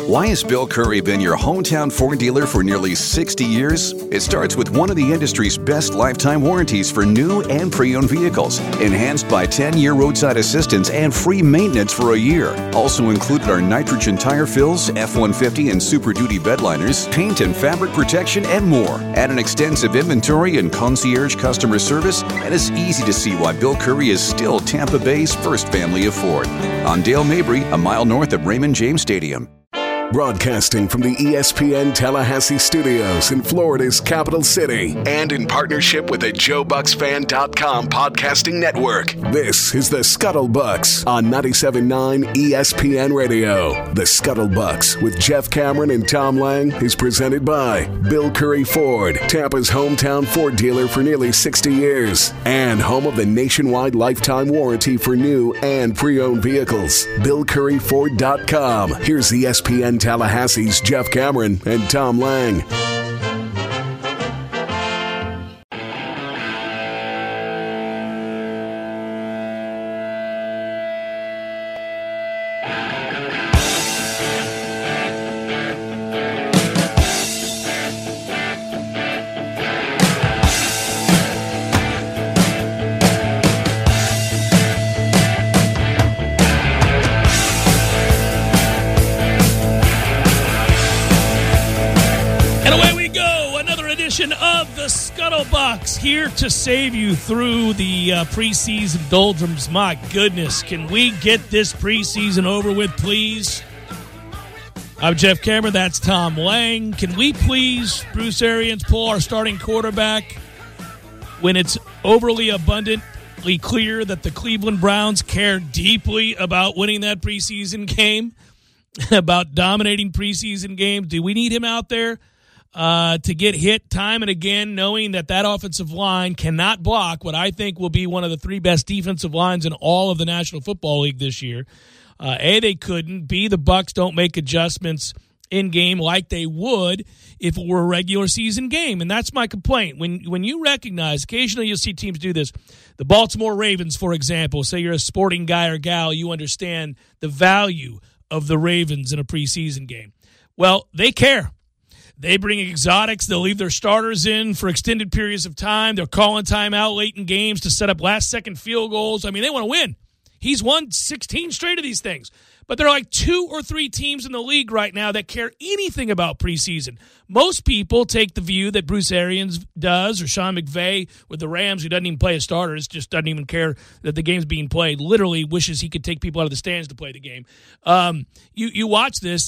Why has Bill Curry been your hometown Ford dealer for nearly 60 years? It starts with one of the industry's best lifetime warranties for new and pre-owned vehicles, enhanced by 10-year roadside assistance and free maintenance for a year. Also included are nitrogen tire fills, F-150 and Super Duty bedliners, paint and fabric protection, and more. Add an extensive inventory and concierge customer service, and it's easy to see why Bill Curry is still Tampa Bay's first family of Ford. On Dale Mabry, a mile north of Raymond James Stadium. Broadcasting from the ESPN Tallahassee studios in Florida's capital city and in partnership with the JoeBucksFan.com podcasting network. This is the Scuttlebucks on 97.9 ESPN Radio. The Scuttlebucks with Jeff Cameron and Tom Lang is presented by Bill Curry Ford, Tampa's hometown Ford dealer for nearly 60 years and home of the nationwide lifetime warranty for new and pre-owned vehicles. BillCurryFord.com. Here's ESPN Tallahassee's Jeff Cameron and Tom Lang. Of the Scuttlebucks, here to save you through the preseason doldrums. My goodness, can we get this preseason over with, please? I'm Jeff Cameron. That's Tom Lang. Can we please, Bruce Arians, pull our starting quarterback when it's overly abundantly clear that the Cleveland Browns care deeply about winning that preseason game, about dominating preseason games? Do we need him out there to get hit time and again, knowing that offensive line cannot block what I think will be one of the three best defensive lines in all of the National Football League this year? A, they couldn't. B, the Bucs don't make adjustments in game like they would if it were a regular season game. And that's my complaint. When you recognize, occasionally you'll see teams do this. The Baltimore Ravens, for example, say you're a sporting guy or gal, you understand the value of the Ravens in a preseason game. Well, they care. They bring exotics. They'll leave their starters in for extended periods of time. They're calling time out late in games to set up last-second field goals. I mean, they want to win. He's won 16 straight of these things. But there are like 2 or 3 teams in the league right now that care anything about preseason. Most people take the view that Bruce Arians does, or Sean McVay with the Rams, who doesn't even play his starters, just doesn't even care that the game's being played, literally wishes he could take people out of the stands to play the game. You watch this.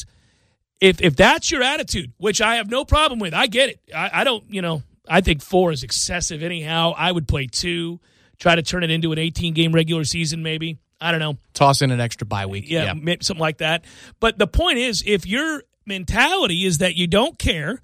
If that's your attitude, which I have no problem with, I get it. I don't, I think 4 is excessive anyhow. I would play 2, try to turn it into an 18-game regular season maybe. I don't know. Toss in an extra bye week. Yeah, something like that. But the point is, if your mentality is that you don't care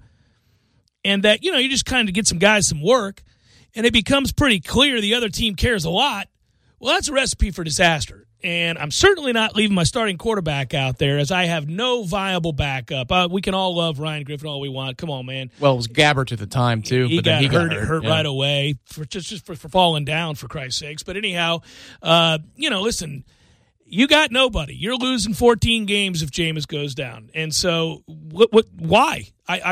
and that, you just kind of get some guys some work and it becomes pretty clear the other team cares a lot, well, that's a recipe for disaster. And I'm certainly not leaving my starting quarterback out there as I have no viable backup. We can all love Ryan Griffin all we want. Come on, man. Well, it was Gabbert at the time, too. He got hurt yeah. right away for falling down, for Christ's sakes. But anyhow, listen, you got nobody. You're losing 14 games if Jameis goes down. And so why?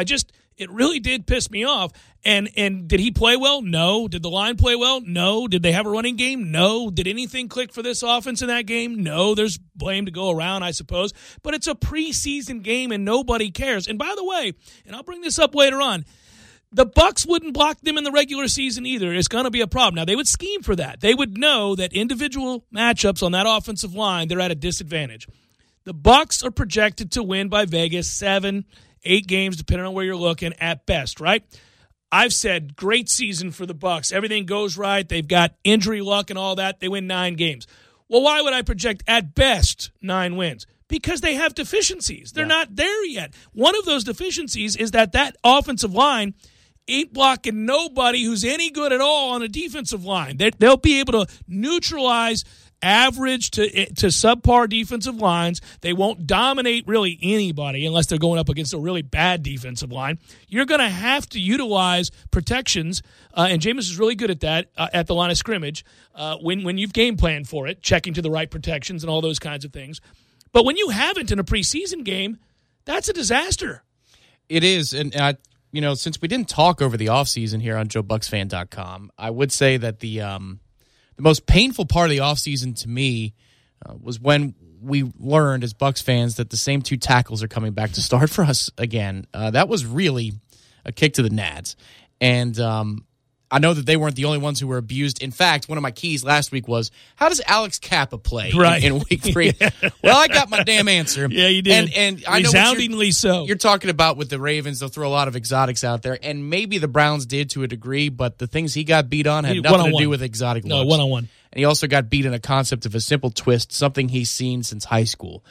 It really did piss me off. And did he play well? No. Did the line play well? No. Did they have a running game? No. Did anything click for this offense in that game? No. There's blame to go around, I suppose. But it's a preseason game and nobody cares. And by the way, and I'll bring this up later on, the Bucs wouldn't block them in the regular season either. It's going to be a problem. Now, they would scheme for that. They would know that individual matchups on that offensive line, they're at a disadvantage. The Bucs are projected to win by Vegas 7, 8 games, depending on where you're looking, at best, right? I've said great season for the Bucs. Everything goes right. They've got injury luck and all that. They win 9 games. Well, why would I project at best 9 wins? Because they have deficiencies. They're not there yet. One of those deficiencies is that offensive line ain't blocking nobody who's any good at all on a defensive line. They'll be able to neutralize average to subpar defensive lines. They won't dominate really anybody unless they're going up against a really bad defensive line. You're going to have to utilize protections, and Jameis is really good at that at the line of scrimmage when you've game planned for it, checking to the right protections and all those kinds of things. But when you haven't in a preseason game, That's a disaster. It is, and since we didn't talk over the offseason here on JoeBucksFan.com, I would say that the most painful part of the offseason to me was when we learned as Bucs fans that the same 2 tackles are coming back to start for us again. That was really a kick to the nads. And I know that they weren't the only ones who were abused. In fact, one of my keys last week was, how does Alex Kappa play in week 3? Yeah. Well, I got my damn answer. Yeah, you did. And I know resoundingly so. You're talking about with the Ravens, they'll throw a lot of exotics out there, and maybe the Browns did to a degree, but the things he got beat on had nothing to do with exotic looks. No, one-on-one. And he also got beat in a concept of a simple twist, something he's seen since high school.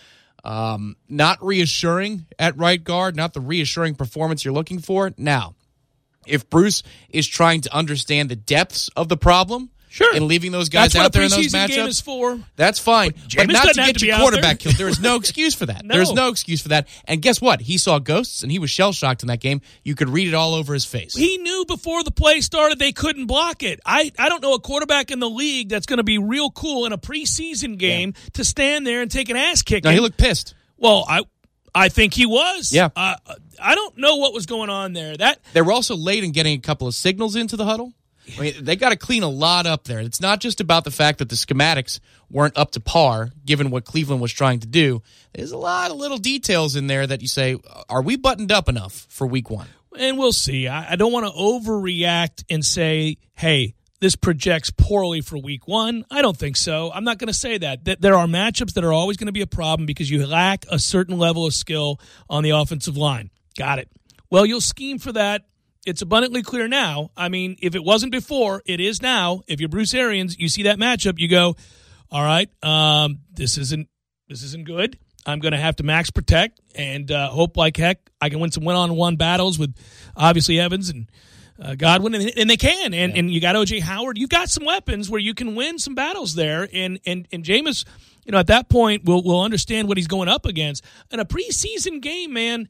Not reassuring at right guard, not the reassuring performance you're looking for. Now, if Bruce is trying to understand the depths of the problem, sure, and leaving those guys out there in those matchups, game is for. That's fine. But not to get your quarterback killed. There is no excuse for that. No. There's no excuse for that. And guess what? He saw ghosts, and he was shell-shocked in that game. You could read it all over his face. He knew before the play started they couldn't block it. I don't know a quarterback in the league that's going to be real cool in a preseason game to stand there and take an ass kick. No, he looked pissed. Well, I think he was. Yeah. I don't know what was going on there. They were also late in getting a couple of signals into the huddle. I mean, they got to clean a lot up there. It's not just about the fact that the schematics weren't up to par, given what Cleveland was trying to do. There's a lot of little details in there that you say, are we buttoned up enough for week 1? And we'll see. I don't want to overreact and say, hey, this projects poorly for week 1. I don't think so. I'm not going to say that. There are matchups that are always going to be a problem because you lack a certain level of skill on the offensive line. Got it. Well, you'll scheme for that. It's abundantly clear now. I mean, if it wasn't before, it is now. If you're Bruce Arians, you see that matchup, you go, all right, this isn't good. I'm going to have to max protect and hope like heck I can win some one-on-one battles with obviously Evans and Godwin, and they can. And you got O.J. Howard. You've got some weapons where you can win some battles there. And Jameis, at that point, will understand what he's going up against. In a preseason game, man,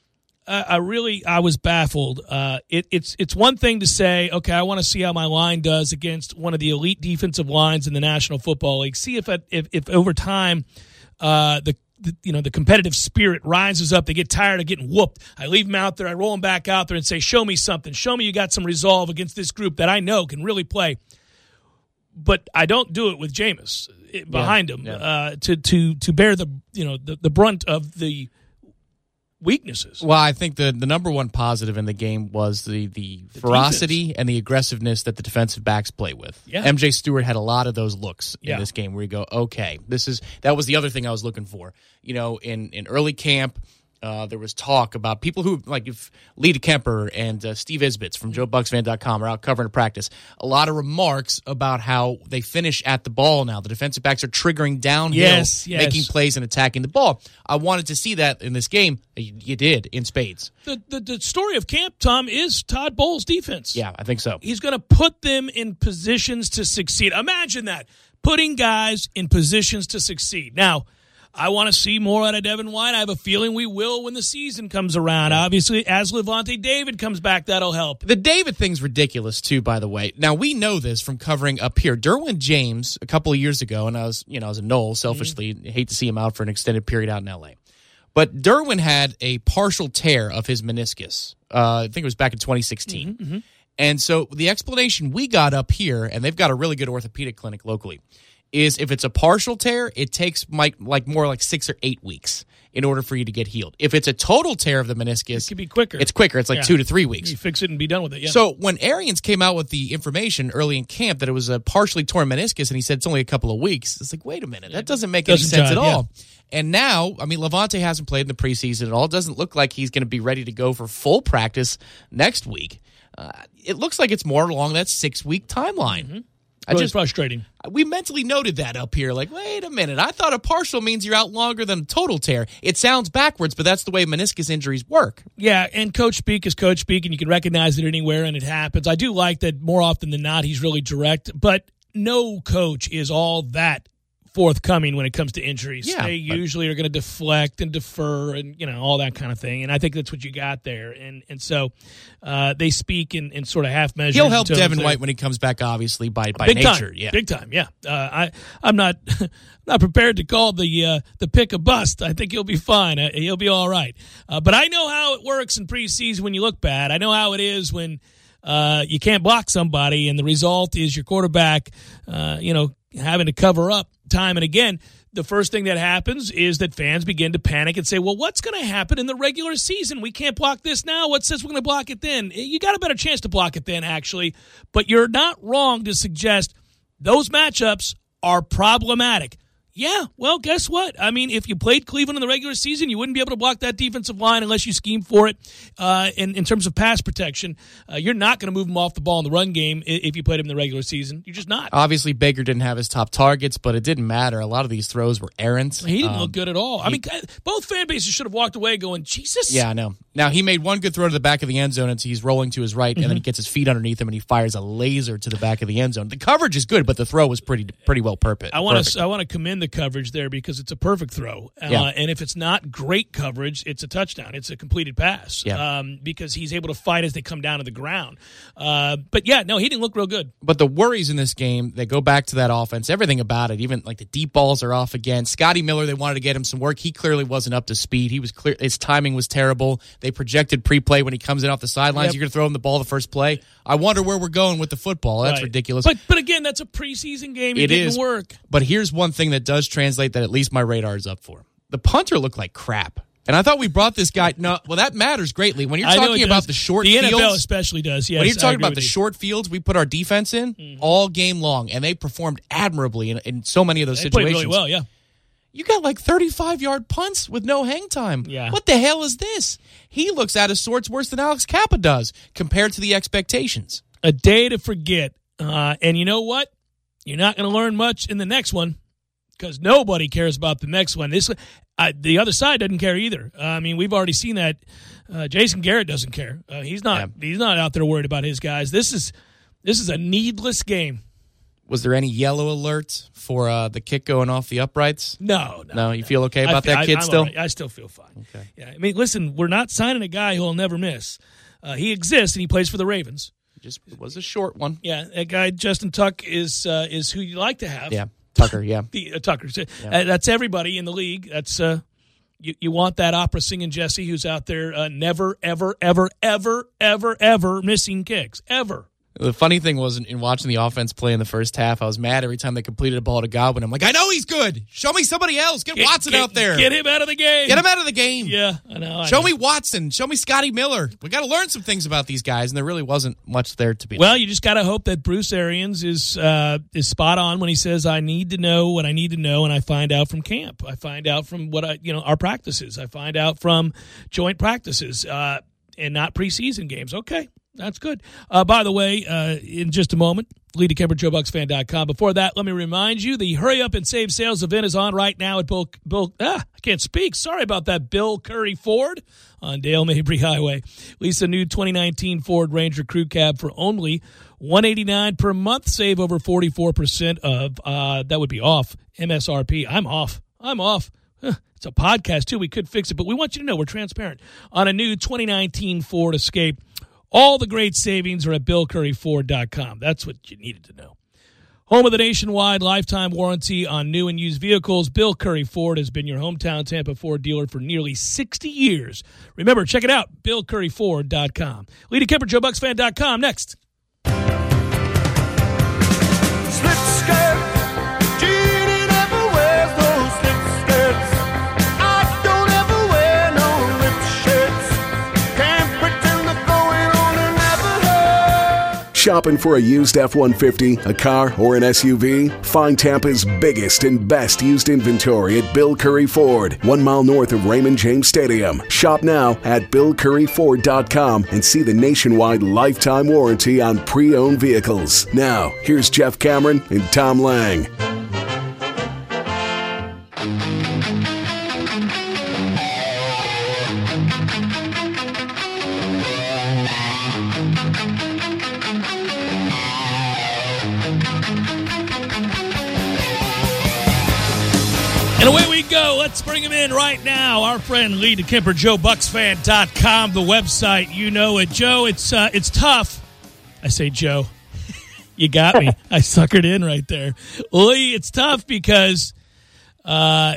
I was baffled. It's one thing to say, okay, I want to see how my line does against one of the elite defensive lines in the National Football League. See if over time the competitive spirit rises up. They get tired of getting whooped. I leave them out there. I roll them back out there and say, show me something. Show me you got some resolve against this group that I know can really play. But I don't do it with Jameis behind him to bear the brunt of the weaknesses. Well, I think the number one positive in the game was the ferocity defense and the aggressiveness that the defensive backs play with. Yeah. MJ Stewart had a lot of those looks in this game where you go, okay, that was the other thing I was looking for. In early camp, there was talk about people who, like if Lita Kemper and Steve Isbitz from JoeBucksFan.com are out covering practice, a lot of remarks about how they finish at the ball now. The defensive backs are triggering downhill, making plays and attacking the ball. I wanted to see that in this game. You did in spades. The story of camp, Tom, is Todd Bowles' defense. Yeah, I think so. He's going to put them in positions to succeed. Imagine that, putting guys in positions to succeed. Now, I want to see more out of Devin White. I have a feeling we will when the season comes around. Obviously, as Levante David comes back, that'll help. The David thing's ridiculous, too, by the way. Now, we know this from covering up here. Derwin James, a couple of years ago, and I was a Knoll, selfishly, hate to see him out for an extended period out in L.A. But Derwin had a partial tear of his meniscus. I think it was back in 2016. Mm-hmm. And so the explanation we got up here, and they've got a really good orthopedic clinic locally, is if it's a partial tear, it takes more like 6 or 8 weeks in order for you to get healed. If it's a total tear of the meniscus, it could be quicker. It's quicker. It's like 2 to 3 weeks. You fix it and be done with it. Yeah. So when Arians came out with the information early in camp that it was a partially torn meniscus, and he said it's only a couple of weeks, it's like, wait a minute, that doesn't make any sense at all. And now, Levante hasn't played in the preseason at all. It doesn't look like he's going to be ready to go for full practice next week. It looks like it's more along that 6-week timeline. Mm-hmm. Really frustrating. We mentally noted that up here. Like, wait a minute. I thought a partial means you're out longer than a total tear. It sounds backwards, but that's the way meniscus injuries work. Yeah, and coach speak is coach speak, and you can recognize it anywhere, and it happens. I do like that more often than not he's really direct, but no coach is all that forthcoming when it comes to injuries. Yeah, they usually are going to deflect and defer and, all that kind of thing. And I think that's what you got there. And so they speak in sort of half measures. He'll help Devin White when he comes back, obviously, by big nature. Time. Yeah. Big time, yeah. I'm not not prepared to call the pick a bust. I think he'll be fine. He'll be all right. But I know how it works in preseason when you look bad. I know how it is when you can't block somebody, and the result is your quarterback, having to cover up time and again. The first thing that happens is that fans begin to panic and say, well, what's going to happen in the regular season? We can't block this now. What says we're going to block it then? You got a better chance to block it then, actually. But you're not wrong to suggest those matchups are problematic. Yeah, well, guess what? I mean, if you played Cleveland in the regular season, you wouldn't be able to block that defensive line unless you scheme for it. In terms of pass protection, you're not going to move them off the ball in the run game if you played him in the regular season. You're just not. Obviously, Baker didn't have his top targets, but it didn't matter. A lot of these throws were errant. He didn't look good at all. I mean, both fan bases should have walked away going, Jesus. Yeah, I know. Now, he made one good throw to the back of the end zone, and he's rolling to his right, and then he gets his feet underneath him, and he fires a laser to the back of the end zone. The coverage is good, but the throw was pretty well purposed. I want to commend the coverage there because it's a perfect throw. And if it's not great coverage, it's a touchdown. It's a completed pass because he's able to fight as they come down to the ground. But, he didn't look real good. But the worries in this game, they go back to that offense, everything about it, even like the deep balls are off again. Scotty Miller, they wanted to get him some work. He clearly wasn't up to speed. He was clear. His timing was terrible. They projected pre-play when he comes in off the sidelines. You're going to throw him the ball the first play. I wonder where we're going with the football. That's ridiculous. But again, that's a preseason game. It didn't work. But here's one thing that does translate that at least my radar is up for. The punter looked like crap. And I thought we brought this guy. No, well, that matters greatly. When you're talking about the short fields. The NFL especially does, yes. When you're talking about the short fields we put our defense in all game long, and they performed admirably in so many of those situations. Played really well, yeah. You got like 35-yard punts with no hang time. Yeah. What the hell is this? He looks out of sorts worse than Alex Kappa does compared to the expectations. A day to forget. And you know what? You're not going to learn much in the next one because nobody cares about the next one. The other side doesn't care either. I mean, we've already seen that. Jason Garrett doesn't care. He's not out there worried about his guys. This is a needless game. Was there any yellow alert for the kick going off the uprights? No. You feel okay about that kid still? Right. I still feel fine. Okay. Yeah. I mean, listen, we're not signing a guy who will never miss. He exists, and he plays for the Ravens. It was a short one. Yeah, that guy, Justin Tuck, is who you like to have. Yeah, Tucker, yeah. Tucker. That's everybody in the league. That's you want that opera singing Jesse who's out there never, ever, ever, ever, ever, ever missing kicks. Ever. The funny thing was, in watching the offense play in the first half, I was mad every time they completed a ball to Godwin. I'm like, I know he's good. Show me somebody else. Get Watson out there. Get him out of the game. Get him out of the game. Yeah, I know. Show me Watson. Show me Scotty Miller. We got to learn some things about these guys, and there really wasn't much there to be. Well, you just got to hope that Bruce Arians is spot on when he says, I need to know what I need to know, and I find out from camp. I find out from what our practices. I find out from joint practices and not preseason games. Okay. That's good. By the way, in just a moment, Lee DeKemper, JoeBucksFan.com. Before that, let me remind you, the Hurry Up and Save Sales event is on right now at I can't speak. Sorry about that. Bill Curry Ford on Dale Mabry Highway. Lease a new 2019 Ford Ranger Crew Cab for only $189 per month. Save over 44% of, that would be off MSRP. I'm off. It's a podcast, too. We could fix it, but we want you to know we're transparent. On a new 2019 Ford Escape, all the great savings are at BillCurryFord.com. That's what you needed to know. Home of the nationwide lifetime warranty on new and used vehicles, Bill Curry Ford has been your hometown Tampa Ford dealer for nearly 60 years. Remember, check it out, BillCurryFord.com. Lee DeKemper, JoeBucksFan.com. Next. Slip skirt. Jeannie never wears those slip skirts. I don't ever wear no lip shirts. Can't pretend the going on and never hurt. Shopping for a used F-150, a car, or an SUV? Find Tampa's biggest and best used inventory at Bill Curry Ford, 1 mile north of Raymond James Stadium. Shop now at BillCurryFord.com and see the nationwide lifetime warranty on pre-owned vehicles. Now, here's Jeff Cameron and Tom Lang. go. Let's bring him in right now. Our friend Lee DeKemper, JoeBucksFan.com, the website. You know it. Joe, it's tough. I say Joe. You got me. I suckered in right there. Lee, it's tough because, we are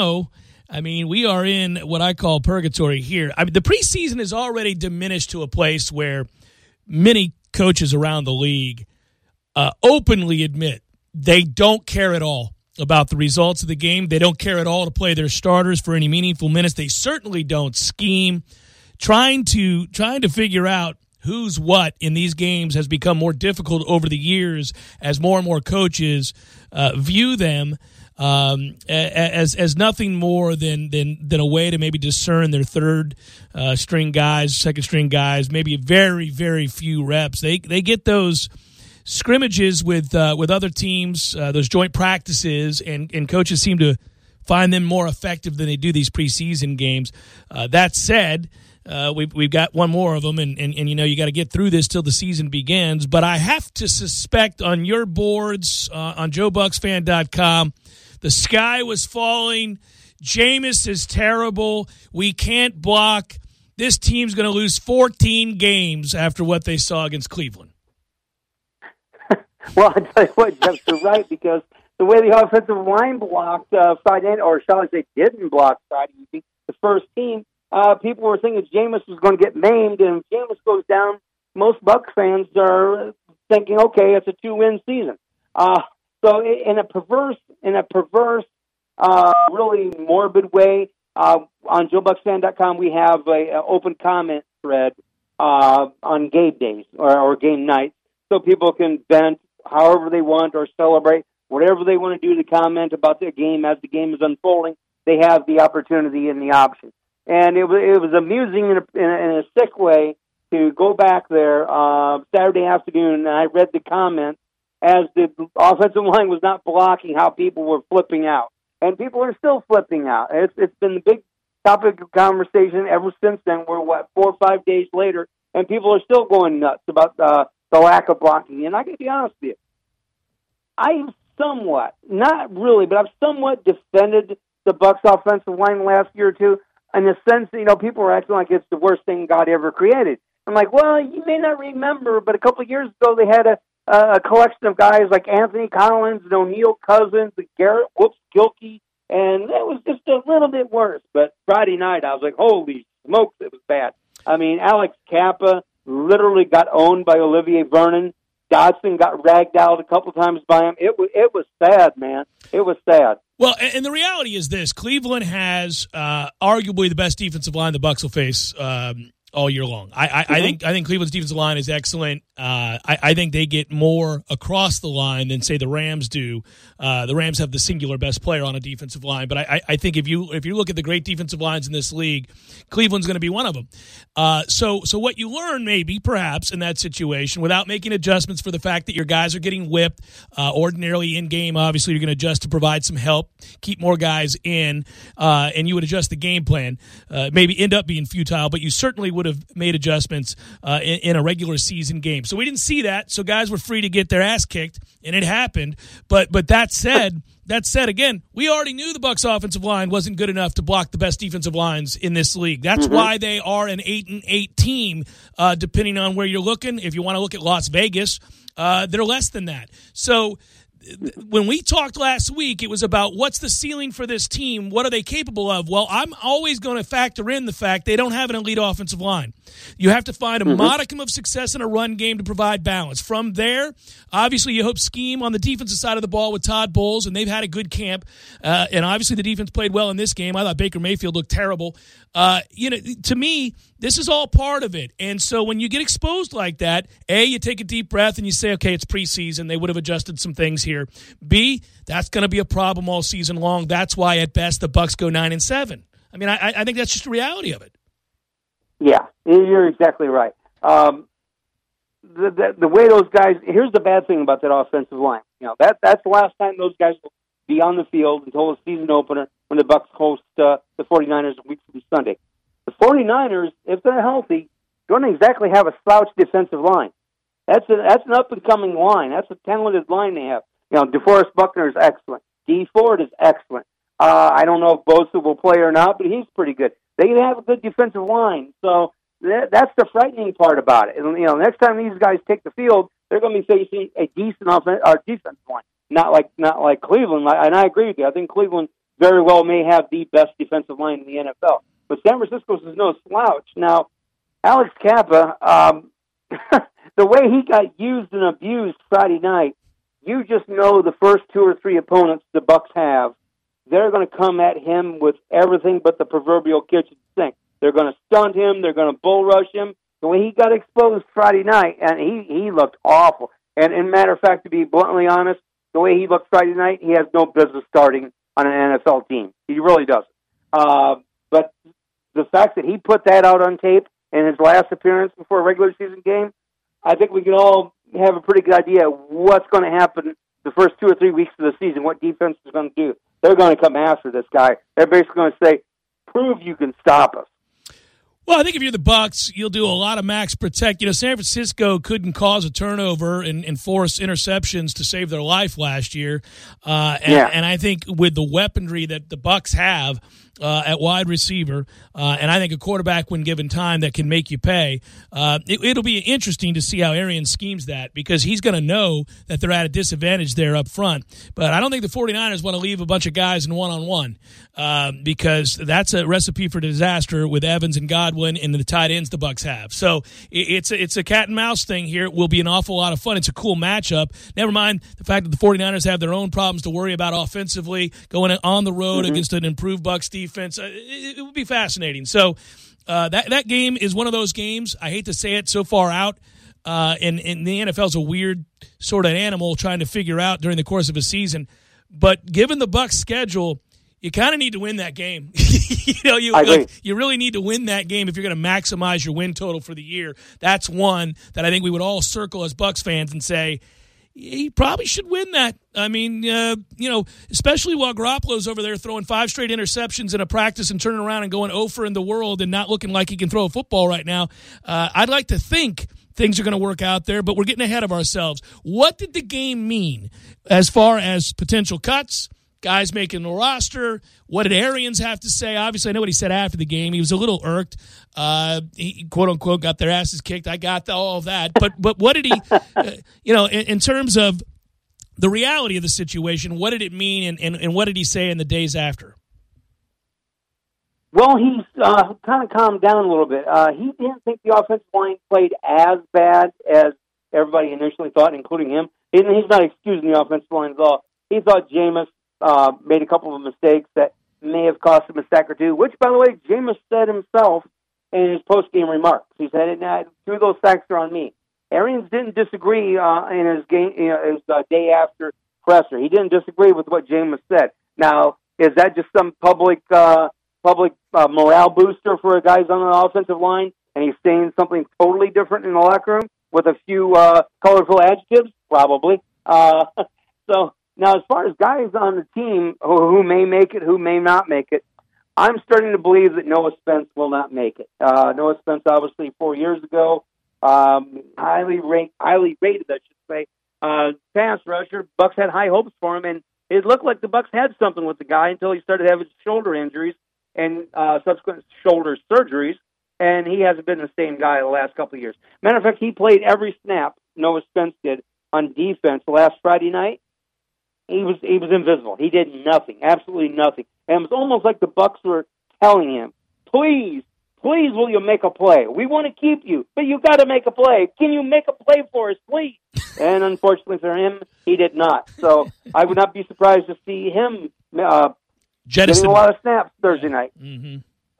in what I call purgatory here. I mean, the preseason is already diminished to a place where many coaches around the league openly admit they don't care at all about the results of the game. They don't care at all to play their starters for any meaningful minutes. They certainly don't scheme. Trying to figure out who's what in these games has become more difficult over the years as more and more coaches view them as nothing more than a way to maybe discern their third string guys, second string guys, maybe very, very few reps. They get those scrimmages with other teams, those joint practices, and coaches seem to find them more effective than they do these preseason games. That said, we've got one more of them, and you got to get through this till the season begins. But I have to suspect on your boards on JoeBucksFan.com, the sky was falling. Jameis is terrible. We can't block. This team's going to lose 14 games after what they saw against Cleveland. Well, I tell you what, Jeff, you're right, because the way the offensive line blocked Friday, or shall I say didn't block Friday, the first team, people were thinking Jameis was going to get maimed, and if Jameis goes down, most Bucs fans are thinking, okay, it's a 2-win season. So in a perverse, really morbid way, on JoeBucksFan.com, we have an open comment thread on game days or game nights, so people can vent however they want or celebrate whatever they want to do to comment about the game as the game is unfolding. They have the opportunity and the option. And it was amusing in a sick way to go back there Saturday afternoon, and I read the comments as the offensive line was not blocking, how people were flipping out. And people are still flipping out. It's been the big topic of conversation ever since then. We're, 4 or 5 days later, and people are still going nuts about the lack of blocking. And I got to be honest with you, I've somewhat, not really, but I've somewhat defended the Bucs offensive line the last year or two, in the sense that, people are acting like it's the worst thing God ever created. I'm like, well, you may not remember, but a couple of years ago they had a collection of guys like Anthony Collins and O'Neal Cousins and Garrett Gilkey, and it was just a little bit worse. But Friday night, I was like, holy smokes, it was bad. I mean, Alex Kappa literally got owned by Olivier Vernon. Dodson got ragged out a couple times by him. It was sad, man. It was sad. Well, and the reality is this: Cleveland has arguably the best defensive line the Bucs will face all year long. I think Cleveland's defensive line is excellent. I think they get more across the line than, say, the Rams do. The Rams have the singular best player on a defensive line, but I think if you look at the great defensive lines in this league, Cleveland's going to be one of them. So what you learn maybe, perhaps, in that situation, without making adjustments for the fact that your guys are getting whipped, ordinarily in game, obviously you're going to adjust to provide some help, keep more guys in, and you would adjust the game plan. Maybe end up being futile, but you certainly would have made adjustments in a regular season game. So we didn't see that. So guys were free to get their ass kicked, and it happened. But that said, again, we already knew the Bucs offensive line wasn't good enough to block the best defensive lines in this league. That's why they are an 8-8 team, depending on where you're looking. If you want to look at Las Vegas, they're less than that. So when we talked last week, it was about what's the ceiling for this team? What are they capable of? Well, I'm always going to factor in the fact they don't have an elite offensive line. You have to find a modicum of success in a run game to provide balance. From there, obviously, you hope scheme on the defensive side of the ball with Todd Bowles, and they've had a good camp. And obviously, the defense played well in this game. I thought Baker Mayfield looked terrible. To me, this is all part of it. And so when you get exposed like that, A, you take a deep breath and you say, okay, it's preseason. They would have adjusted some things here. B, that's going to be a problem all season long. That's why, at best, the Bucs go 9-7. I mean, I think that's just the reality of it. Yeah, you're exactly right. The way those guys, here's the bad thing about that offensive line. That's the last time those guys will be on the field until the season opener when the Bucs host the 49ers a week from Sunday. The 49ers, if they're healthy, don't exactly have a slouch defensive line. That's an up-and-coming line. That's a talented line they have. DeForest Buckner is excellent. Dee Ford is excellent. I don't know if Bosa will play or not, but he's pretty good. They have a good defensive line, so that's the frightening part about it. And, next time these guys take the field, they're going to be facing a decent defensive line, not like Cleveland. And I agree with you. I think Cleveland very well may have the best defensive line in the NFL, but San Francisco's is no slouch. Now, Alex Kappa, the way he got used and abused Friday night, you just know the first 2 or 3 opponents the Bucs have, they're going to come at him with everything but the proverbial kitchen sink. They're going to stunt him. They're going to bull rush him. The way he got exposed Friday night, and he looked awful. And in matter of fact, to be bluntly honest, the way he looked Friday night, he has no business starting on an NFL team. He really doesn't. But the fact that he put that out on tape in his last appearance before a regular season game, I think we can all have a pretty good idea what's going to happen the first 2 or 3 weeks of the season, what defense is going to do. They're going to come after this guy. They're basically going to say, prove you can stop us. Well, I think if you're the Bucs, you'll do a lot of max protect. San Francisco couldn't cause a turnover and force interceptions to save their life last year. And I think with the weaponry that the Bucs have at wide receiver, and I think a quarterback when given time that can make you pay, it'll be interesting to see how Arians schemes that, because he's going to know that they're at a disadvantage there up front. But I don't think the 49ers want to leave a bunch of guys in one-on-one because that's a recipe for disaster with Evans and Godwin and the tight ends the Bucs have. So it's a cat and mouse thing here. It will be an awful lot of fun. It's a cool matchup. Never mind the fact that the 49ers have their own problems to worry about offensively, going on the road against an improved Bucs defense. It would be fascinating. So that game is one of those games. I hate to say it, so far out. And the NFL is a weird sort of animal trying to figure out during the course of a season. But given the Bucs' schedule, you kind of need to win that game. You really need to win that game if you're going to maximize your win total for the year. That's one that I think we would all circle as Bucs fans and say, he probably should win that. I mean, especially while Garoppolo's over there throwing 5 straight interceptions in a practice and turning around and going 0 for in the world and not looking like he can throw a football right now. I'd like to think things are going to work out there, but we're getting ahead of ourselves. What did the game mean as far as potential cuts, guys making the roster? What did Arians have to say? Obviously, I know what he said after the game. He was a little irked. He, quote unquote, got their asses kicked. I got all of that. But what did he, in terms of the reality of the situation, what did it mean and what did he say in the days after? Well, he's kind of calmed down a little bit. He didn't think the offensive line played as bad as everybody initially thought, including him. He's not excusing the offensive line at all. He thought Jameis made a couple of mistakes that may have cost him a sack or two, which, by the way, Jameis said himself in his post-game remarks. He said, 2 of those sacks are on me. Arians didn't disagree in his game, his day after presser. He didn't disagree with what Jameis said. Now, is that just some public morale booster for guys on the offensive line, and he's saying something totally different in the locker room with a few colorful adjectives? Probably. So now, as far as guys on the team who may make it, who may not make it, I'm starting to believe that Noah Spence will not make it. Noah Spence, obviously, 4 years ago, highly rated, I should say, pass rusher. Bucs had high hopes for him, and it looked like the Bucs had something with the guy until he started having shoulder injuries and subsequent shoulder surgeries, and he hasn't been the same guy the last couple of years. Matter of fact, he played every snap, Noah Spence did, on defense last Friday night. He was invisible. He did nothing, absolutely nothing. And it was almost like the Bucs were telling him, please, will you make a play? We want to keep you, but you got to make a play. Can you make a play for us, please? And unfortunately for him, he did not. So I would not be surprised to see him getting a lot of snaps Thursday night. Mm-hmm.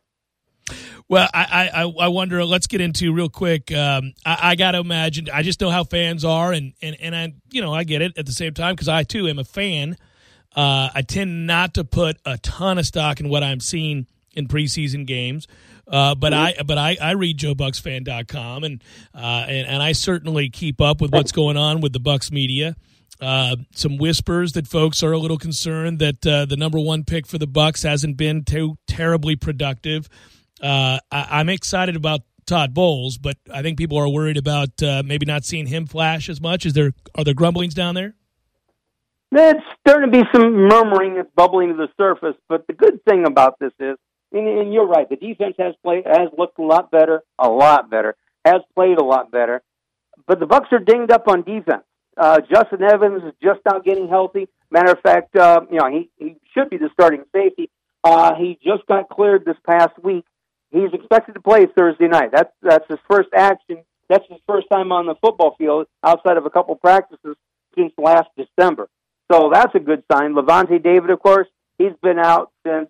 Well, I wonder, let's get into real quick. I got to imagine, I just know how fans are, and I get it at the same time because I, too, am a fan. I tend not to put a ton of stock in what I'm seeing in preseason games. But I read JoeBucksFan.com, and I certainly keep up with what's going on with the Bucs media. Some whispers that folks are a little concerned that the number 1 pick for the Bucs hasn't been too terribly productive. I'm excited about Todd Bowles, but I think people are worried about maybe not seeing him flash as much. Are there grumblings down there? There's starting to be some murmuring that's bubbling to the surface, but the good thing about this is, and you're right, the defense has looked a lot better, has played a lot better, but the Bucs are dinged up on defense. Justin Evans is just now getting healthy. Matter of fact, he should be the starting safety. He just got cleared this past week. He's expected to play Thursday night. That's his first action. That's his first time on the football field outside of a couple practices since last December. So that's a good sign. Lavonte David, of course, he's been out since,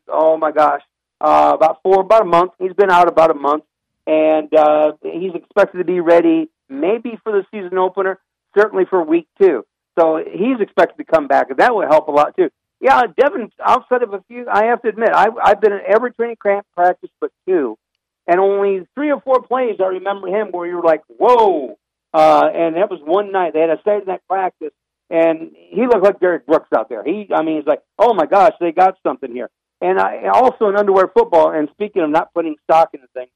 about a month. He's been out about a month, and he's expected to be ready maybe for the season opener, certainly for week 2. So he's expected to come back, and that will help a lot, too. Yeah, Devin, outside of a few, I have to admit, I've been in every training camp practice but 2, and only 3 or 4 plays I remember him where you were like, whoa, and that was one night. They had a Saturday night practice, and he looked like Derek Brooks out there. He's like, oh, my gosh, they got something here. And also in underwear football, and speaking of not putting stock into things,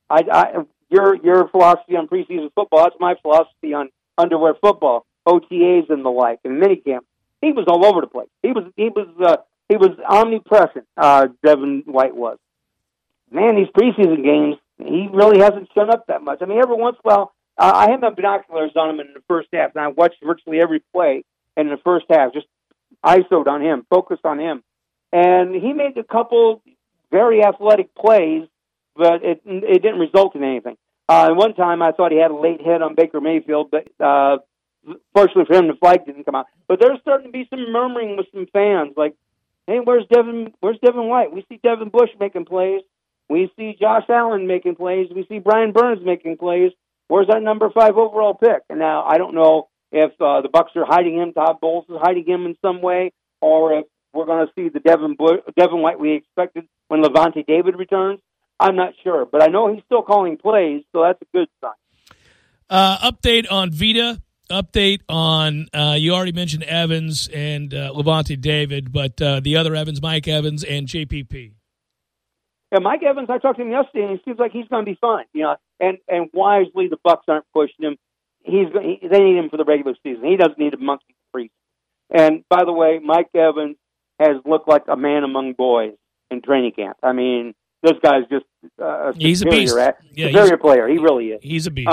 your philosophy on preseason football, that's my philosophy on underwear football, OTAs and the like, and minicamp. He was all over the place. He was omnipresent, Devin White was. Man, these preseason games, he really hasn't shown up that much. I mean, every once in a while, I have my binoculars on him in the first half, and I watched virtually every play in the first half, just ISO'd on him, focused on him. And he made a couple very athletic plays, but it didn't result in anything. One time I thought he had a late hit on Baker Mayfield, but fortunately for him, the flag didn't come out. But there's starting to be some murmuring with some fans, like, hey, where's Devin White? We see Devin Bush making plays. We see Josh Allen making plays. We see Brian Burns making plays. Where's our number 5 overall pick? And now I don't know if the Bucs are hiding him, Todd Bowles is hiding him in some way, or if we're going to see the Devin White we expected when Lavonte David returns. I'm not sure, but I know he's still calling plays, so that's a good sign. Update on Vita. Update on, you already mentioned Evans and Lavonte David, but the other Evans, Mike Evans, and JPP. Yeah, Mike Evans, I talked to him yesterday, and he seems like he's going to be fine. And wisely, the Bucs aren't pushing him. They need him for the regular season. He doesn't need a monkey preseason. And by the way, Mike Evans has looked like a man among boys in training camp. I mean, this guy's just he's a beast. Superior player. He really is. He's a beast.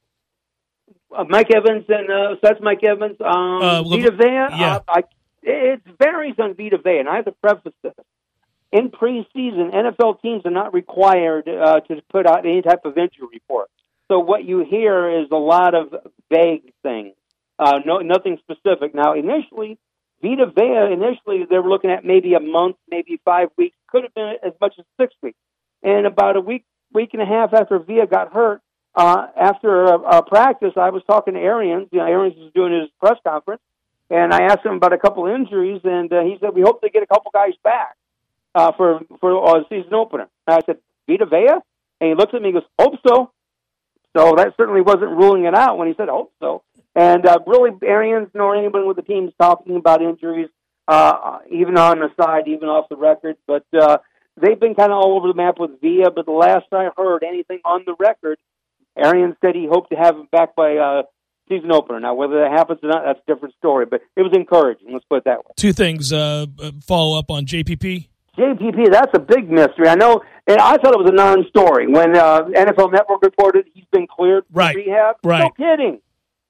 Mike Evans, and so that's Mike Evans. Vita Vea, it varies on Vita Vea, and I have to preface this. In preseason, NFL teams are not required to put out any type of injury report. So what you hear is a lot of vague things, nothing specific. Now, initially, Vita Vea, they were looking at maybe a month, maybe 5 weeks, could have been as much as 6 weeks. And about a week and a half after Vea got hurt, after a practice, I was talking to Arians. Arians was doing his press conference, and I asked him about a couple injuries, and he said, we hope to get a couple guys back for the season opener. And I said, Vita Vea? And he looks at me and goes, hope so. So that certainly wasn't ruling it out when he said, hope so. And really, Arians nor anyone with the team is talking about injuries, even on the side, even off the record. But they've been kind of all over the map with Vea. But the last I heard anything on the record, Arians said he hoped to have him back by season opener. Now, whether that happens or not, that's a different story. But it was encouraging. Let's put it that way. Two things. Follow up on JPP. JPP, that's a big mystery. I know, and I thought it was a non-story. When NFL Network reported he's been cleared for rehab. Right. No kidding.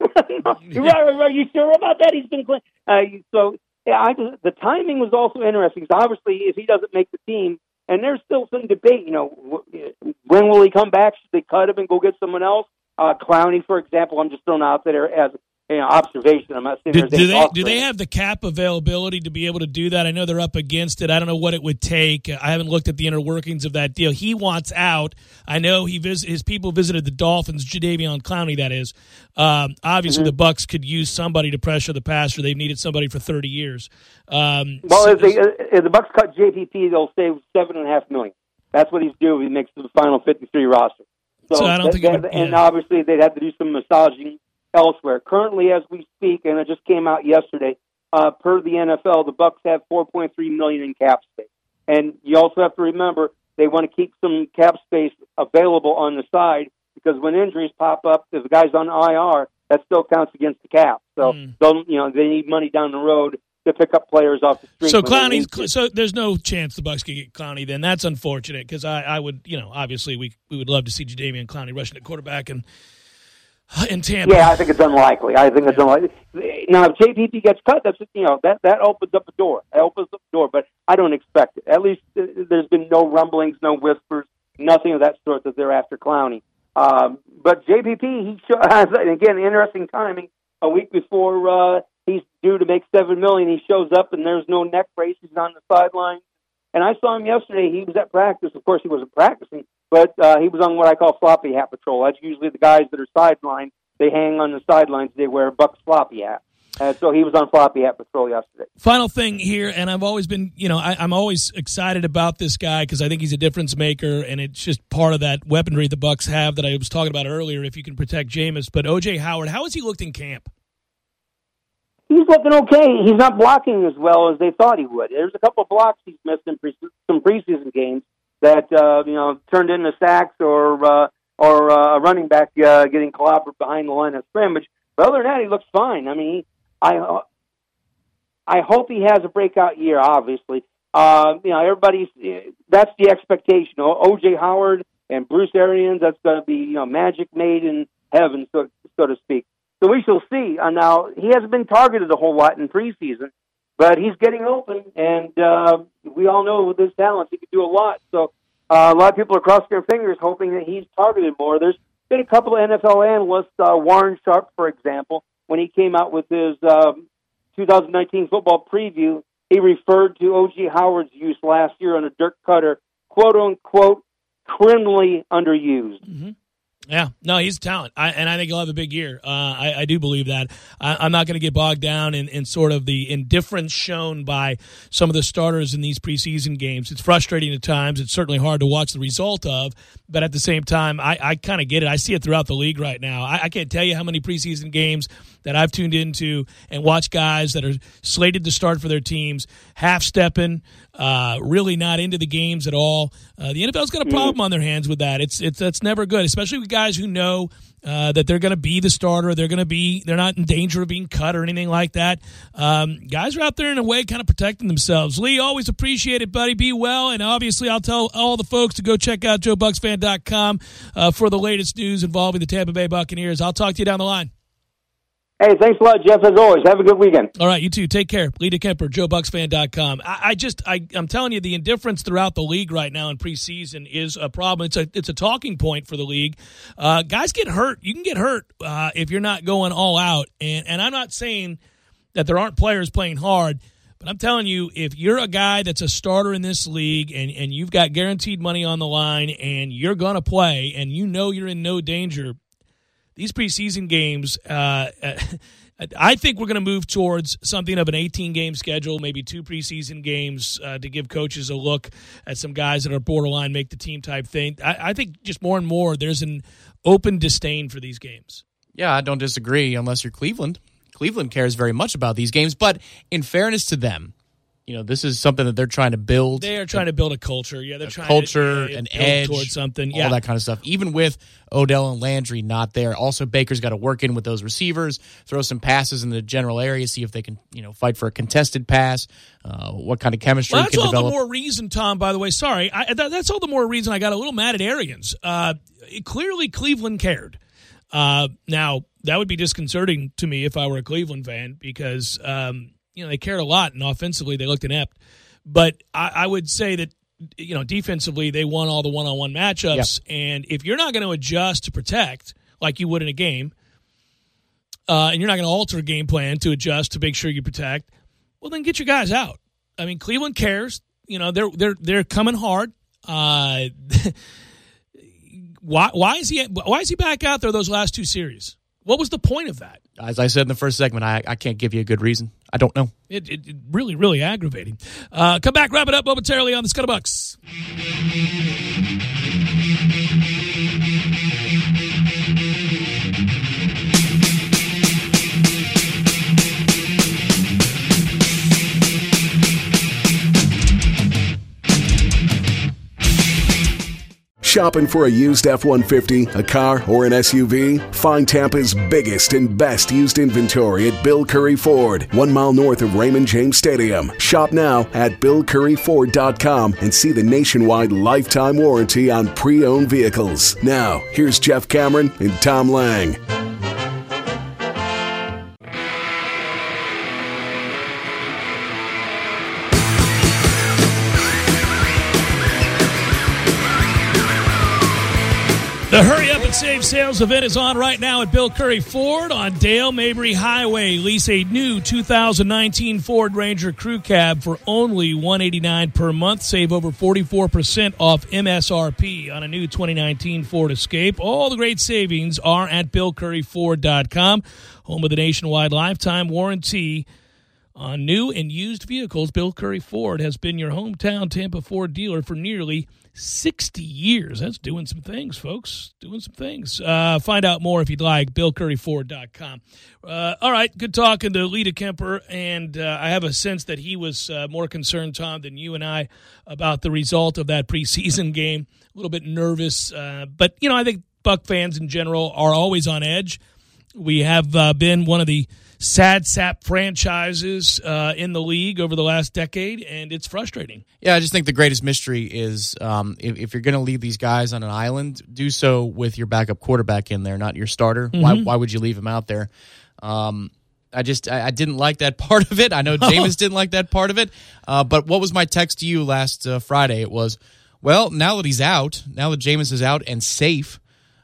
Are you sure about that? He's been cleared. The timing was also interesting. So obviously, if he doesn't make the team, and there's still some debate, when will he come back? Should they cut him and go get someone else? Clowney, for example, I'm just throwing out there as observation. I'm not saying do they have the cap availability to be able to do that? I know they're up against it. I don't know what it would take. I haven't looked at the inner workings of that deal. He wants out. I know his people visited the Dolphins, Jadeveon Clowney, that is. Obviously, the Bucs could use somebody to pressure the passer. They've needed somebody for 30 years. If the Bucs cut JPP, they'll save $7.5 million. That's what he's due. He makes the final 53 roster. So I don't think it would, and obviously, they'd have to do some massaging elsewhere. Currently, as we speak, and it just came out yesterday, per the NFL, the Bucs have $4.3 million in cap space. And you also have to remember they want to keep some cap space available on the side because when injuries pop up, if the guy's on IR, that still counts against the cap. So they need money down the road to pick up players off the street. So Clowney, so there's no chance the Bucs could get Clowney. Then that's unfortunate because I would, obviously we would love to see Jadeveon Clowney rushing at quarterback in Tampa. Yeah, I think it's unlikely. Now, if JPP gets cut, that's that opens up the door. That opens up the door, but I don't expect it. At least there's been no rumblings, no whispers, nothing of that sort that they're after Clowney. But JPP, again, interesting timing. A week before he's due to make $7 million, he shows up and there's no neck brace. He's on the sideline. And I saw him yesterday. He was at practice. Of course, he wasn't practicing, but he was on what I call floppy hat patrol. That's usually the guys that are sidelined. They hang on the sidelines. They wear a Bucs floppy hat. So he was on floppy hat patrol yesterday. Final thing here, and I've always been, I'm always excited about this guy because I think he's a difference maker, and it's just part of that weaponry the Bucs have that I was talking about earlier. If you can protect Jameis, but O.J. Howard, how has he looked in camp? He's looking okay. He's not blocking as well as they thought he would. There's a couple of blocks he's missed in some preseason games that turned into sacks or a running back getting clobbered behind the line of scrimmage. But other than that, he looks fine. I mean, I hope he has a breakout year. Obviously, everybody's that's the expectation. O.J. Howard and Bruce Arians, that's going to be magic made in heaven, so to speak. So we shall see. Now, he hasn't been targeted a whole lot in preseason, but he's getting open, and we all know with his talents he could do a lot. So a lot of people are crossing their fingers hoping that he's targeted more. There's been a couple of NFL analysts, Warren Sharp, for example, when he came out with his 2019 football preview, he referred to O.J. Howard's use last year on a Dirk Cutter, quote-unquote, criminally underused. Mm-hmm. Yeah, no, he's a talent, and I think he'll have a big year. I do believe that. I'm not going to get bogged down in sort of the indifference shown by some of the starters in these preseason games. It's frustrating at times. It's certainly hard to watch the result of, but at the same time, I kind of get it. I see it throughout the league right now. I can't tell you how many preseason games that I've tuned into and watched guys that are slated to start for their teams, half-stepping, really not into the games at all. The NFL's got a problem on their hands with that. That's never good, especially with guys who know that they're going to be the starter. They're not in danger of being cut or anything like that. Guys are out there in a way kind of protecting themselves. Lee, always appreciate it, buddy. Be well, and obviously I'll tell all the folks to go check out JoeBucksFan.com for the latest news involving the Tampa Bay Buccaneers. I'll talk to you down the line. Hey, thanks a lot, Jeff, as always. Have a good weekend. All right, you too. Take care. Lee DeKemper, JoeBucksFan.com. I'm telling you, the indifference throughout the league right now in preseason is a problem. It's a talking point for the league. Guys get hurt. You can get hurt if you're not going all out. And I'm not saying that there aren't players playing hard, but I'm telling you, if you're a guy that's a starter in this league and you've got guaranteed money on the line and you're going to play and you know you're in no danger, these preseason games, I think we're going to move towards something of an 18-game schedule, maybe 2 preseason games to give coaches a look at some guys that are borderline make the team type thing. I think just more and more there's an open disdain for these games. Yeah, I don't disagree unless you're Cleveland. Cleveland cares very much about these games, but in fairness to them, this is something that they're trying to build. They are trying to build a culture. Yeah, they're trying culture, to an build edge, towards something. All that kind of stuff. Even with Odell and Landry not there, also Baker's got to work in with those receivers, throw some passes in the general area, see if they can, fight for a contested pass. What kind of chemistry can develop? That's all the more reason, Tom. By the way, sorry, that's all the more reason I got a little mad at Arians. Clearly, Cleveland cared. Now that would be disconcerting to me if I were a Cleveland fan because. They cared a lot, and offensively they looked inept. But I would say that, defensively they won all the one-on-one matchups. Yep. And if you're not going to adjust to protect like you would in a game, and you're not going to alter a game plan to adjust to make sure you protect, well, then get your guys out. I mean, Cleveland cares. They're coming hard. Why is he back out there those last 2 series? What was the point of that? As I said in the first segment, I can't give you a good reason. I don't know. It really, really aggravating. Come back, wrap it up momentarily on the Scuttlebux. Shop Shopping for a used F-150, a car, or an SUV? Find Tampa's biggest and best used inventory at Bill Curry Ford, 1 mile north of Raymond James Stadium. Shop now at BillCurryFord.com and see the nationwide lifetime warranty on pre-owned vehicles. Now, here's Jeff Cameron and Tom Lang. The Hurry Up and Save sales event is on right now at Bill Curry Ford on Dale Mabry Highway. Lease a new 2019 Ford Ranger Crew Cab for only $189 per month. Save over 44% off MSRP on a new 2019 Ford Escape. All the great savings are at BillCurryFord.com, home of the nationwide lifetime warranty on new and used vehicles. Bill Curry Ford has been your hometown Tampa Ford dealer for nearly 60 years. That's doing some things, folks. Doing some things. Find out more if you'd like. BillCurryFord.com. All right, good talking to Lita Kemper, and I have a sense that he was more concerned, Tom, than you and I about the result of that preseason game. A little bit nervous, but I think Buck fans in general are always on edge. We have been one of the sad sap franchises in the league over the last decade, and it's frustrating. Yeah, I just think the greatest mystery is if you're going to leave these guys on an island, do so with your backup quarterback in there, not your starter. Mm-hmm. Why would you leave him out there? I didn't like that part of it. I know Jameis didn't like that part of it. But what was my text to you last Friday? It was, well, now that he's out, now that Jameis is out and safe,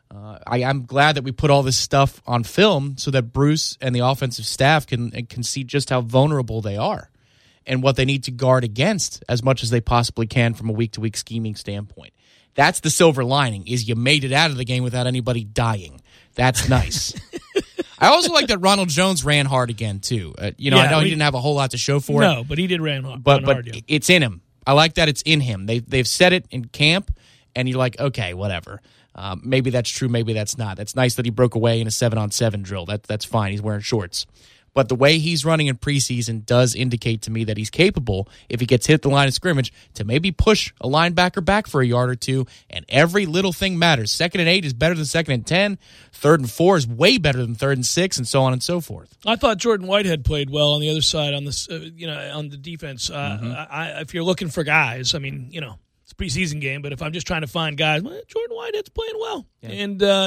I'm glad that we put all this stuff on film so that Bruce and the offensive staff can see just how vulnerable they are and what they need to guard against as much as they possibly can from a week-to-week scheming standpoint. That's the silver lining, is you made it out of the game without anybody dying. That's nice. I also like that Ronald Jones ran hard again, too. I know he didn't have a whole lot to show for it. No, but he did run hard. But it's in him. I like that it's in him. They've said it in camp, and you're like, okay, whatever. Maybe that's true, maybe that's not. That's nice that he broke away in a 7-on-7 drill. That's fine. He's wearing shorts. But the way he's running in preseason does indicate to me that he's capable, if he gets hit the line of scrimmage, to maybe push a linebacker back for a yard or two, and every little thing matters. 2nd and 8 is better than 2nd and 10. 3rd and 4 is way better than 3rd and 6, and so on and so forth. I thought Jordan Whitehead played well on the other side on this, on the defense. If you're looking for guys, it's a preseason game, but if I'm just trying to find guys, Jordan Whitehead's playing well. Yeah. And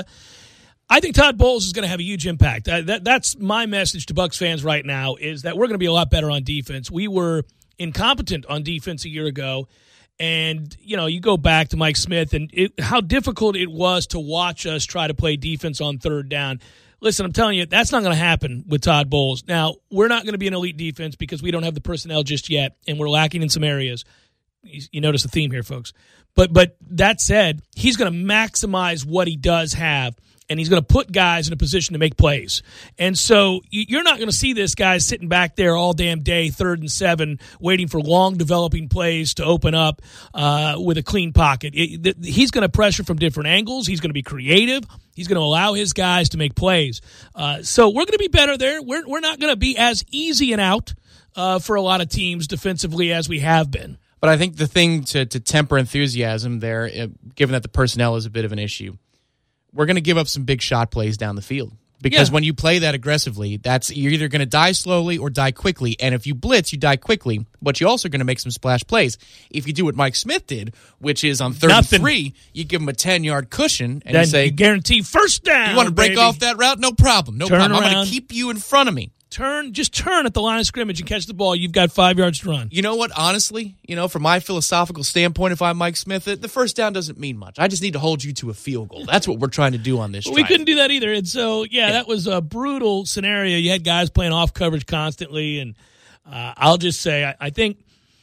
I think Todd Bowles is going to have a huge impact. That's my message to Bucs fans right now, is that we're going to be a lot better on defense. We were incompetent on defense a year ago, and you go back to Mike Smith and how difficult it was to watch us try to play defense on 3rd down. Listen, I'm telling you, that's not going to happen with Todd Bowles. Now, we're not going to be an elite defense because we don't have the personnel just yet, and we're lacking in some areas. You notice the theme here, folks. But that said, he's going to maximize what he does have, and he's going to put guys in a position to make plays. And so you're not going to see this guy sitting back there all damn day, 3rd and 7, waiting for long developing plays to open up with a clean pocket. He's going to pressure from different angles. He's going to be creative. He's going to allow his guys to make plays. So we're going to be better there. We're not going to be as easy and out for a lot of teams defensively as we have been. But I think the thing to temper enthusiasm there, given that the personnel is a bit of an issue, we're going to give up some big shot plays down the field. Because when you play that aggressively, you're either going to die slowly or die quickly. And if you blitz, you die quickly, but you're also going to make some splash plays. If you do what Mike Smith did, which is on 3rd and 3, you give him a 10-yard cushion and then you say, you guarantee first down. You want to break off that route? No problem. Turn I'm around. going to keep you in front of me. Just turn at the line of scrimmage and catch the ball. You've got 5 yards to run. You know what? Honestly, from my philosophical standpoint, if I'm Mike Smith, the first down doesn't mean much. I just need to hold you to a field goal. That's what we're trying to do on this drive. We couldn't do that either. And so, that was a brutal scenario. You had guys playing off coverage constantly. And I'll just say, I think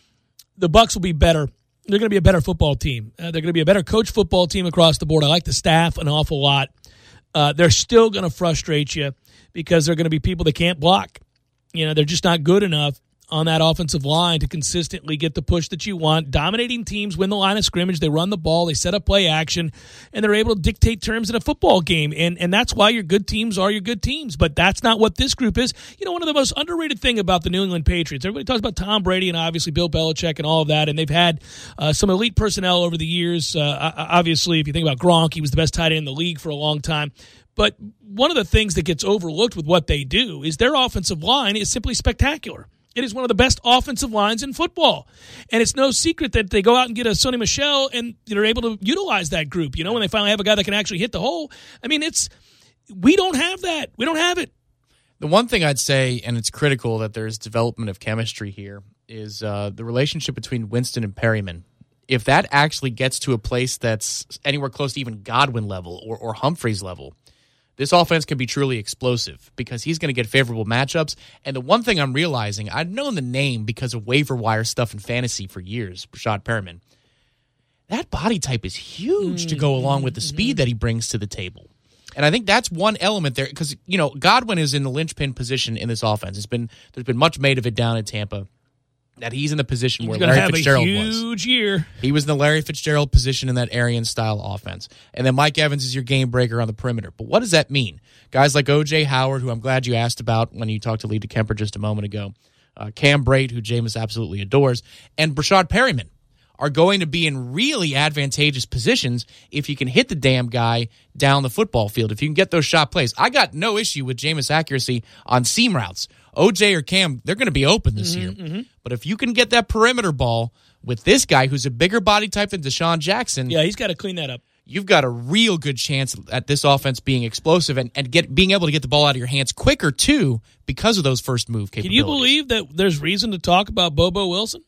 the Bucs will be better. They're going to be a better football team. They're going to be a better coach football team across the board. I like the staff an awful lot. They're still going to frustrate you because they're going to be people that can't block. They're just not good enough on that offensive line to consistently get the push that you want. Dominating teams win the line of scrimmage. They run the ball. They set up play action, and they're able to dictate terms in a football game. And that's why your good teams are your good teams. But that's not what this group is. You know, one of the most underrated thing about the New England Patriots, everybody talks about Tom Brady and obviously Bill Belichick and all of that, and they've had some elite personnel over the years. Obviously, if you think about Gronk, he was the best tight end in the league for a long time. But one of the things that gets overlooked with what they do is their offensive line is simply spectacular. It is one of the best offensive lines in football. And it's no secret that they go out and get a Sony Michel and they're able to utilize that group, you know, when they finally have a guy that can actually hit the hole. I mean, we don't have that. We don't have it. The one thing I'd say, and it's critical that there's development of chemistry here, is the relationship between Winston and Perryman. If that actually gets to a place that's anywhere close to even Godwin level or Humphreys level, this offense can be truly explosive because he's going to get favorable matchups. And the one thing I'm realizing, I've known the name because of waiver wire stuff in fantasy for years, Brashad Perriman. That body type is huge to go along with the speed that he brings to the table. And I think that's one element there because, you know, Godwin is in the linchpin position in this offense. There's been much made of it down in Tampa. That he's in the position where Larry Fitzgerald was. He's going to have a huge year. He was in the Larry Fitzgerald position in that Arian-style offense. And then Mike Evans is your game breaker on the perimeter. But what does that mean? Guys like O.J. Howard, who I'm glad you asked about when you talked to Lee DeKemper just a moment ago, Cam Brate, who Jameis absolutely adores, and Brashad Perriman are going to be in really advantageous positions if you can hit the damn guy down the football field, if you can get those shot plays. I got no issue with Jameis' accuracy on seam routes. OJ or Cam, they're going to be open this year. Mm-hmm. But if you can get that perimeter ball with this guy who's a bigger body type than Deshaun Jackson. Yeah, he's got to clean that up. You've got a real good chance at this offense being explosive and being able to get the ball out of your hands quicker, too, because of those first move capabilities. Can you believe that there's reason to talk about Bobo Wilson?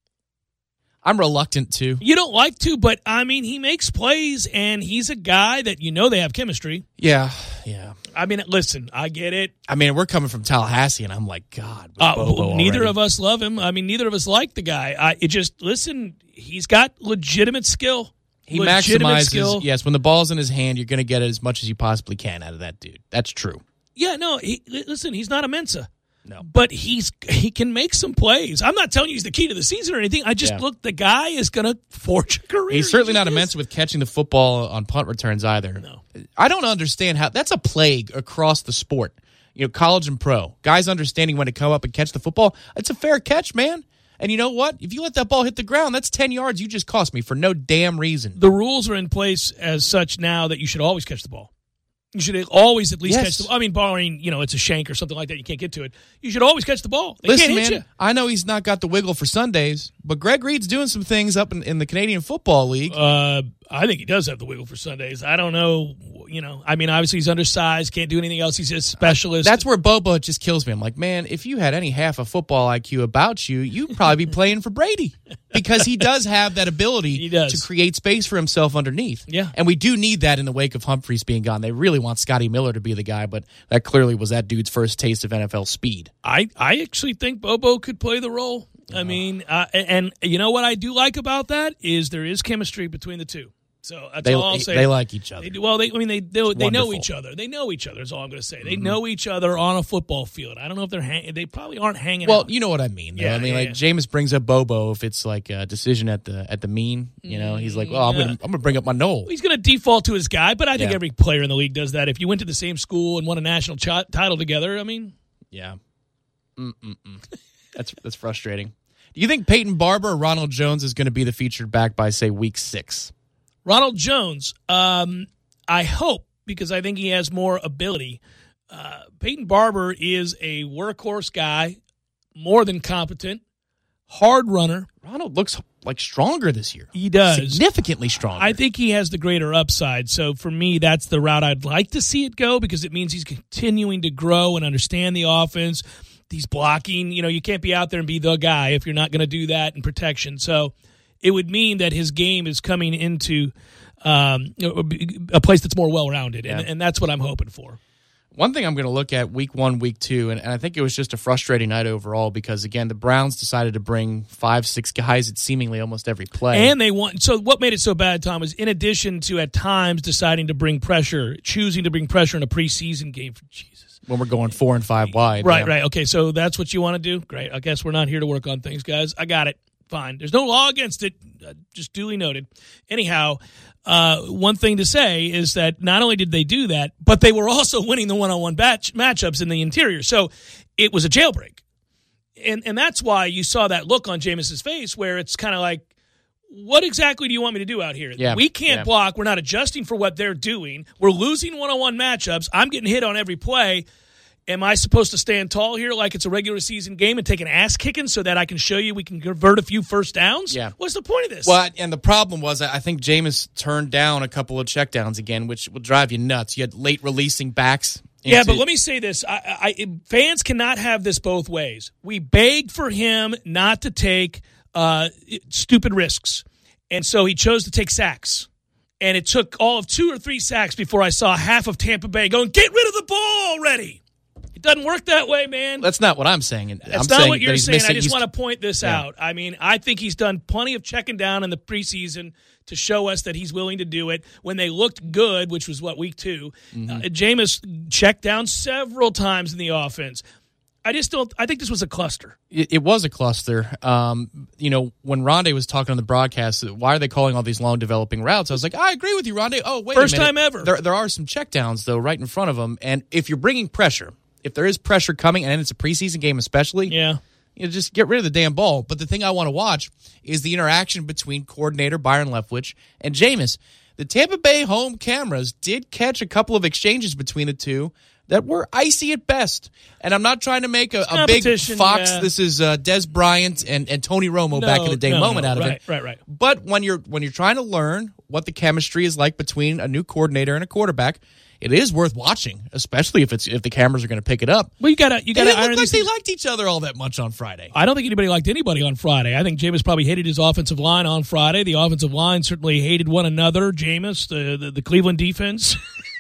I'm reluctant to. You don't like to, but, I mean, he makes plays, and he's a guy that you know they have chemistry. Yeah. I mean, listen, I get it. I mean, we're coming from Tallahassee, and I'm like, God, neither of us love him. I mean, neither of us like the guy. Listen, he's got legitimate skill. He maximizes, yes, when the ball's in his hand, you're going to get it as much as you possibly can out of that dude. That's true. Yeah, no, listen, he's not a Mensa. No. But he can make some plays. I'm not telling you he's the key to the season or anything. I just look, the guy is going to forge a career. He's certainly not a Mensa with catching the football on punt returns either. No. I don't understand how that's a plague across the sport. You know, college and pro. Guys understanding when to come up and catch the football. It's a fair catch, man. And you know what? If you let that ball hit the ground, that's 10 yards you just cost me for no damn reason. The rules are in place as such now that you should always catch the ball. You should always at least catch the ball. I mean, barring, it's a shank or something like that, you can't get to it. You should always catch the ball. They Listen, can't hit man, you. I know he's not got the wiggle for Sundays, but Greg Reed's doing some things up in the Canadian Football League. I think he does have the wiggle for Sundays. I don't know. I mean, obviously he's undersized, can't do anything else. He's a specialist. That's where Bobo just kills me. I'm like, man, if you had any half a football IQ about you, you'd probably be playing for Brady because he does have that ability to create space for himself underneath. Yeah. And we do need that in the wake of Humphreys being gone. They really want Scotty Miller to be the guy, but that clearly was that dude's first taste of NFL speed. I actually think Bobo could play the role. I mean, and you know what I do like about that is there is chemistry between the two. So that's all I'll say. They like each other. They know each other. They know each other is all I'm going to say. They know each other on a football field. I don't know if they probably aren't hanging out. Well, you know what I mean. Yeah, I mean, Jameis brings up Bobo if it's like a decision at the mean. He's like, well, I'm going to bring up my Noel. He's going to default to his guy, but I think every player in the league does that. If you went to the same school and won a national title together, I mean, yeah, that's frustrating. Do you think Peyton Barber or Ronald Jones is going to be the featured back by, say, week 6? Ronald Jones, I hope, because I think he has more ability. Peyton Barber is a workhorse guy, more than competent, hard runner. Ronald looks like stronger this year. He does. Significantly stronger. I think he has the greater upside. So for me, that's the route I'd like to see it go because it means he's continuing to grow and understand the offense. He's blocking. You can't be out there and be the guy if you're not going to do that in protection. So it would mean that his game is coming into a place that's more well-rounded, and that's what I'm hoping for. One thing I'm going to look at week 1, week 2, and I think it was just a frustrating night overall because, again, the Browns decided to bring 5-6 guys at seemingly almost every play. And they want. So what made it so bad, Tom, is in addition to at times deciding to bring pressure, choosing to bring pressure in a preseason game, for Jesus. when we're going 4 and 5 wide. Right, yeah. right. Okay, so that's what you want to do? Great. I guess we're not here to work on things, guys. I got it. Fine. There's no law against it. Just duly noted. Anyhow, one thing to say is that not only did they do that, but they were also winning the one-on-one matchups in the interior. So it was a jailbreak. And that's why you saw that look on Jameis's face where it's kind of like, what exactly do you want me to do out here? Yeah, we can't block. We're not adjusting for what they're doing. We're losing one-on-one matchups. I'm getting hit on every play. Am I supposed to stand tall here like it's a regular season game and take an ass kicking so that I can show you we can convert a few first downs? Yeah. What's the point of this? Well, and the problem was I think Jameis turned down a couple of checkdowns again, which will drive you nuts. You had late releasing backs. Yeah, but let me say this. Fans cannot have this both ways. We begged for him not to take stupid risks, and so he chose to take sacks. And it took all of 2 or 3 sacks before I saw half of Tampa Bay going, get rid of the ball already. It doesn't work that way, man. That's not what I'm saying. That's I'm not saying what you're that he's saying. missing- I just he's- want to point this out. I mean, I think he's done plenty of checking down in the preseason to show us that he's willing to do it. When they looked good, which was, week 2, Jameis checked down several times in the offense. I think this was a cluster. It was a cluster. When Rondé was talking on the broadcast, why are they calling all these long developing routes? I was like, I agree with you, Rondé. Oh, wait First a minute. time ever. There are some checkdowns, though, right in front of them. And if you're bringing pressure, if there is pressure coming, and it's a preseason game especially, just get rid of the damn ball. But the thing I want to watch is the interaction between coordinator Byron Leftwich and Jameis. The Tampa Bay home cameras did catch a couple of exchanges between the two that were icy at best. And I'm not trying to make a big Fox, this is Des Bryant and Tony Romo back in the day moment out of it. Right. But when you're trying to learn what the chemistry is like between a new coordinator and a quarterback, it is worth watching, especially if the cameras are going to pick it up. Well, you got to They didn't look like they liked each other all that much on Friday. I don't think anybody liked anybody on Friday. I think Jameis probably hated his offensive line on Friday. The offensive line certainly hated one another. Jameis, the Cleveland defense,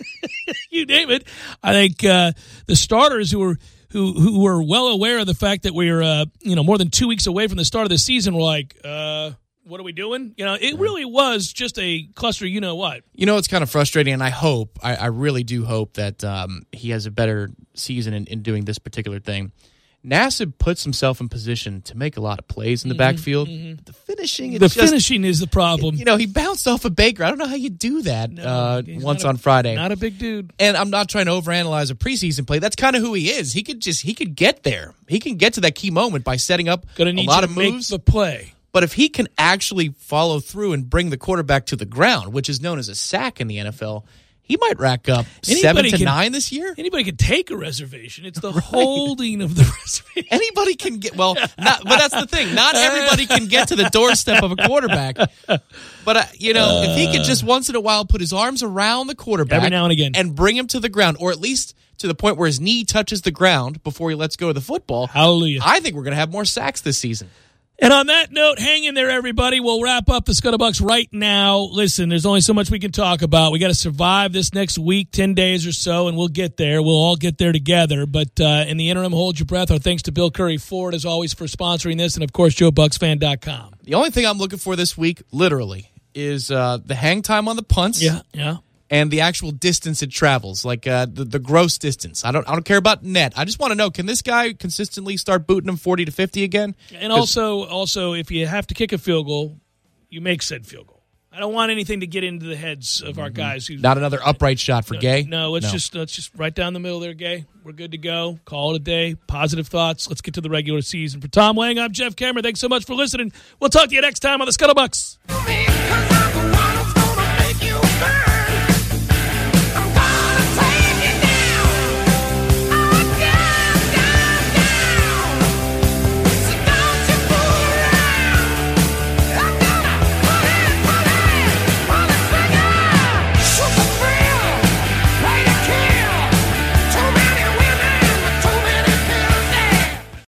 you name it. I think the starters who were well aware of the fact that we were more than 2 weeks away from the start of the season were like, what are we doing? It really was just a cluster. You know what? It's kind of frustrating, and I really do hope that he has a better season in doing this particular thing. Nassib puts himself in position to make a lot of plays in the backfield. But the finishing, finishing is the problem. He bounced off of Baker. I don't know how you do that once on Friday. Not a big dude. And I'm not trying to overanalyze a preseason play. That's kind of who he is. He could get there. He can get to that key moment by setting up a lot of moves. Make the play. But if he can actually follow through and bring the quarterback to the ground, which is known as a sack in the NFL, he might rack up 7 to 9 this year. Anybody can take a reservation. It's the holding of the reservation. Anybody can get, but that's the thing. Not everybody can get to the doorstep of a quarterback. But, if he could just once in a while put his arms around the quarterback every now and again and bring him to the ground, or at least to the point where his knee touches the ground before he lets go of the football. Hallelujah. I think we're going to have more sacks this season. And on that note, hang in there, everybody. We'll wrap up the Scuttlebucks right now. Listen, there's only so much we can talk about. We got to survive this next week, 10 days or so, and we'll get there. We'll all get there together. But in the interim, hold your breath. Our thanks to Bill Curry Ford, as always, for sponsoring this, and, of course, JoeBucksFan.com. The only thing I'm looking for this week, literally, is the hang time on the punts. Yeah. And the actual distance it travels, like the gross distance. I don't care about net. I just want to know, can this guy consistently start booting him 40 to 50 again? And also, if you have to kick a field goal, you make said field goal. I don't want anything to get into the heads of our guys. Who Not another upright shot for Gay? No, let's just right down the middle there, Gay. We're good to go. Call it a day. Positive thoughts. Let's get to the regular season. For Tom Lang, I'm Jeff Cameron. Thanks so much for listening. We'll talk to you next time on the Scuttlebucks.